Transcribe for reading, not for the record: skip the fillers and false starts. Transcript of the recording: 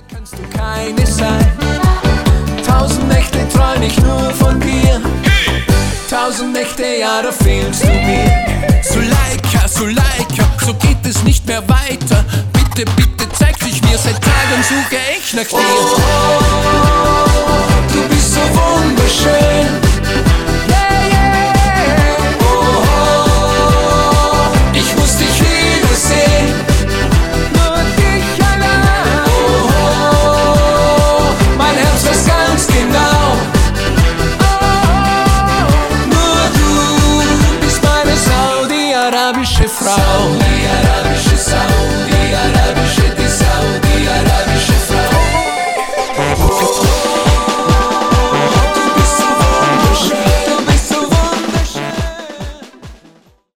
Kannst du keine sein. 1000 Nächte träum ich nur von dir. 1000 Nächte, ja, da fehlst du mir. Suleika, so geht es nicht mehr weiter. Bitte, bitte zeig dich mir, seit Tagen suche ich nach dir. Oh, oh, du bist so wunderschön. Yeah, yeah. Oh, oh, ich muss dich wiedersehen. Nur dich allein. Oh, oh, mein Herz weiß ganz genau. Oh, nur du bist meine saudi-arabische Frau.